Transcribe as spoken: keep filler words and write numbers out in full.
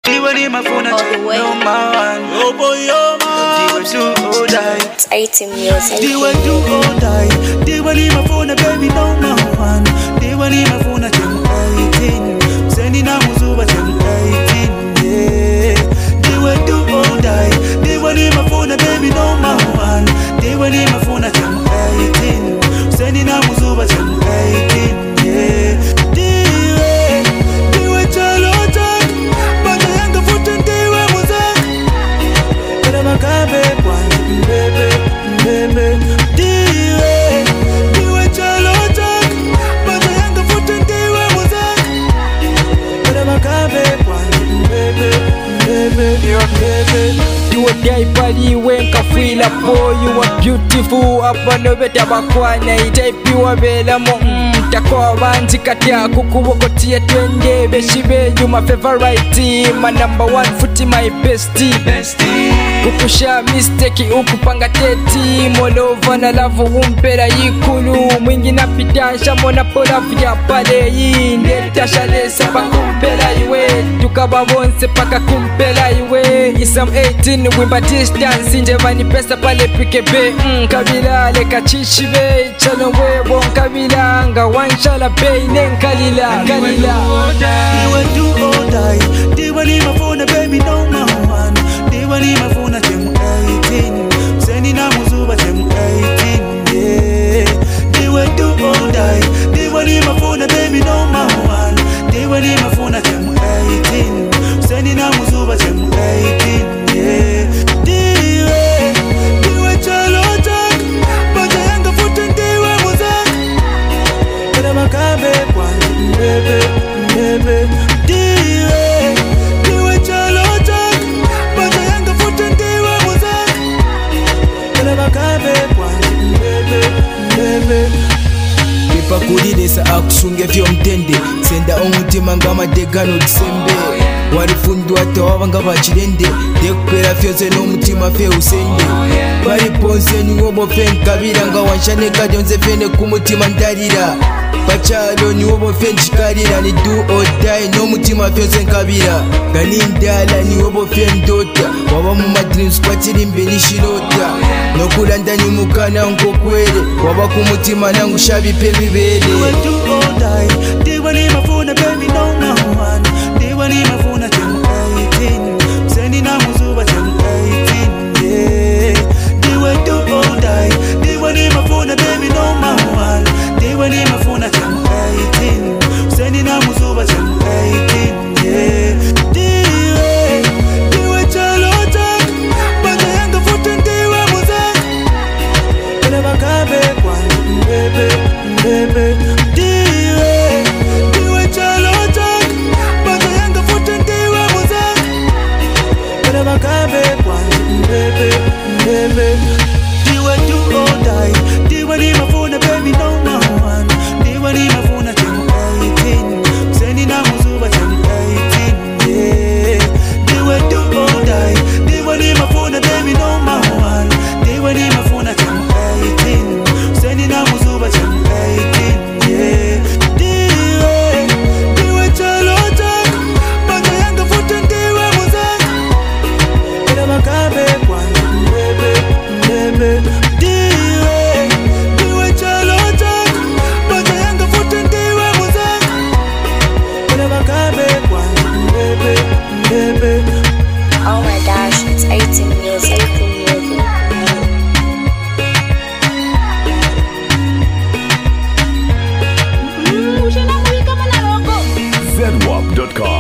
Diwa ni mafuna no man. Oh boy, oh man. Diwa do or die. It's eighteen years. Diwa do or die. Diwa ni mafuna baby no man. Diwa ni mafuna ten eighteen. Sendi na muzuba ten eighteen. Yeah. Diwa do or die. Diwa ni mafuna baby no man. Diwa ni mafuna ten eighteen. Sendi na muzuba ten eighteen. Yeah. Diwa, diwa chalo chalo. Bata yanga futa diwa muzak. Kada makabe kwani bebe bebe. Diwa, diwa chalo chalo. Bata yanga futa diwa muzak. Kada makabe kwani bebe bebe bebe. You a guy body when ka feel up for you are beautiful up on the bed abakwana type you a bela mo takwa banzi kati akukuwoko tie twende beshibe you my favorite my number one footy my bestie bestie kukusha mistake ukupanga teti molova na love umpera yikulu mwingi na pitasha mona pola vya pale yinde tashalesa pakumpela iwe tukaba bonse paka kumpela iwe isam eighteen wimba distance nje vani pesa pale pikebe mm, kabila leka chishibe chano webo kabila nga wanshala bei nenkalila kalila Diwa do or die. Diwa ni mafuna baby no man. Diwa ni mafuna ten eighteen. Sendi na muzuba ten eighteen. Yeah. Diwa do or die. Diwa ni mafuna baby no man. Diwa ni mafuna ten eighteen. Sendi na muzuba ten eighteen. Yeah. Diwa, diwa chalo chalo. Bata yanga futa diwa muzak. Kada makabe kwani bebe bebe. Diwa, diwa chalo chalo. Bata yanga futa diwa muzak. Kada makabe kwani bebe bebe. Pepa kulilesa akusunge vyo mtende senda omutima ngamadegano disembe warifundwa tawaba ngabachirende dekupera fyose n'omutima fe usende bari ponse niwo bofe nkabira nga wanshane kajonze fene kumutima ndarira pachalo niwo bofe nchikarira ni do or die n'omutima fyose nkabira ganindala niwo bofe ndota waba mu madreams kwatiri imbere ishirota nokulanda ni mukana nkokwere waba kumutima nangu shabi pe bibere. Diwa do or die. Diwa ni mafuna baby no man. Diwa ni mafuna ten eighteen. Sendi na muzuba ten eighteen. Yeah. Diwa do or die. Diwa ni mafuna baby no man. Diwa ni mafuna ten eighteen. Sendi na muzuba ten eighteen. Yeah. Diwa, diwa chalo chalo. Bata yanga futa diwa muzak. Kada makabe kwani bebe bebe. Diwa, diwa chalo chalo. Bata yanga futa diwa muzak. Kada makabe kwani bebe bebe. Diwa do or die. Diwa ni mafuna baby no man. Diwa ni mafuna ten eighteen. Sendi na muzuba ten eighteen. Yeah. Diwa do or die. Diwa ni mafuna baby no man. Diwa ni mafuna ten eighteen. Sendi na muzuba ten eighteen. Yeah. Diwa, diwa chalo chalo. Bata yanga futa diwa muzak. Kada makabe kwani bebe bebe. Diwa, diwa chalo chalo. Bata yanga futa diwa muzak. Kada makabe kwani bebe bebe. Oh my gosh, it's eighteen years. eighteen years. zedwap dot com